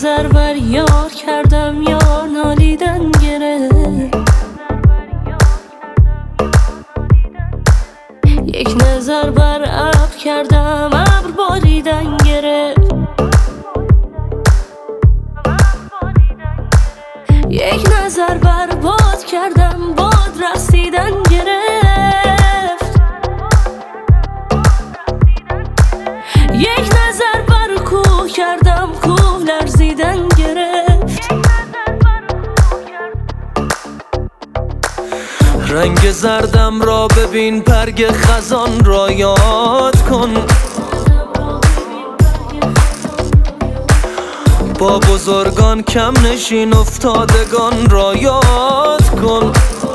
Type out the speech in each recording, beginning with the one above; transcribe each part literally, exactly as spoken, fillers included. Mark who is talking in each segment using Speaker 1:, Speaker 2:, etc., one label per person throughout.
Speaker 1: نظر بر یار کردم یار نالیدن گرفت. یک نظر بر ابر کردم ابر باریدن گرفت. یک نظر بر باد کردم باد رسیدن گرفت. یک نظر بر کوه کردم کوه لرزیدن گرفت.
Speaker 2: رنگ زردم را ببین برگ خزان را یاد کن. با بزرگان کم نشین افتادگان را یاد کن.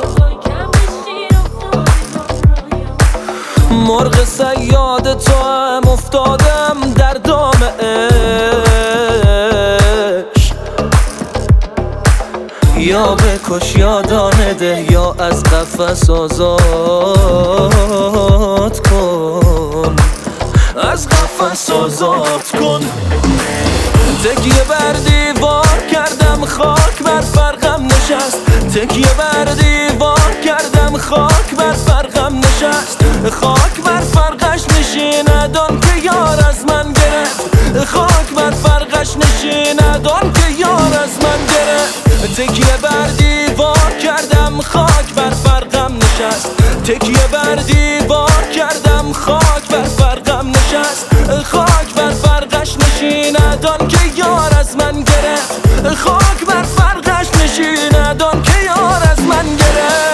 Speaker 2: مرغ صیاد تو هم افتادم در دام عشق. یا بکش یا دانه ده یا از قفس آزاد کن. از قفس آزاد کن. تکیه بر دیوار کردم خاک بر فرقم نشست. تکیه بر دیوار کردم خاک بر فرقم نشست. خاک بر فرقش نشیند آن که یار از من گرفت. خاک بر فرقش نشیند آن که یار از من گرفت. تکیه بر دیوار کردم خاک بر فرقم نشست. تکیه بر دیوار کردم خاک بر فرقم نشست. خاک بر فرقش نشیند آن که یار از من گرفت. خاک بر فرقش نشیند آن که یار از من گرفت.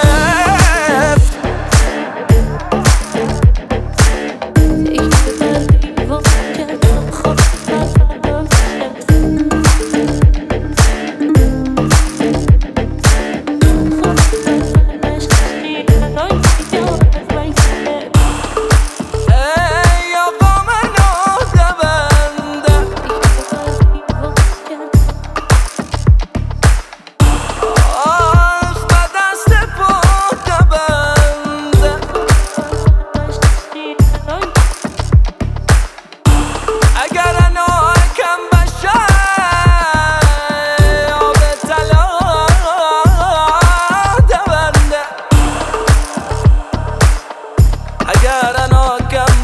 Speaker 2: اگر اناکم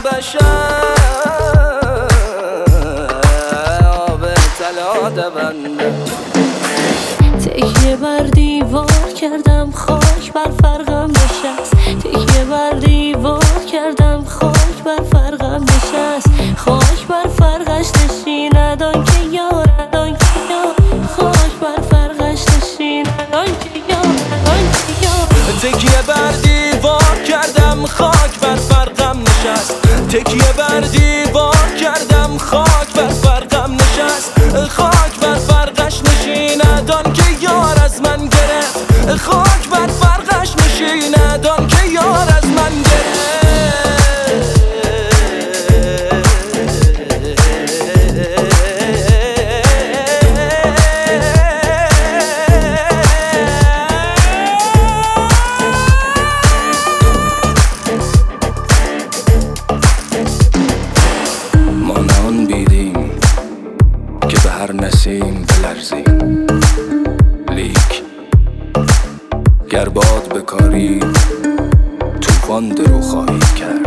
Speaker 2: بشم آب طلا دونده.
Speaker 1: تکیه بر دیوار کردم خاک بر فرقم نشست. تکیه بر دیوار کردم خاک بر فرقم نشست. خاک بر فرقش نشیند آن که یارد آن که یار. خاک بر فرقش نشیند آن که یارد آن که یار.
Speaker 2: تکیه بر دیوار کردم خاک بر فرقم نشست. تکیه بر دیوار کردم خاک بر فرقم نشست. خاک بر فرقش نشیند آن که یار از من گرفت. خاک بر فرقش نشیند آن که یار از من گرفت.
Speaker 3: هر نسیم بلرزیم لیک گر باد بکاری توفان درو خواهی کرد.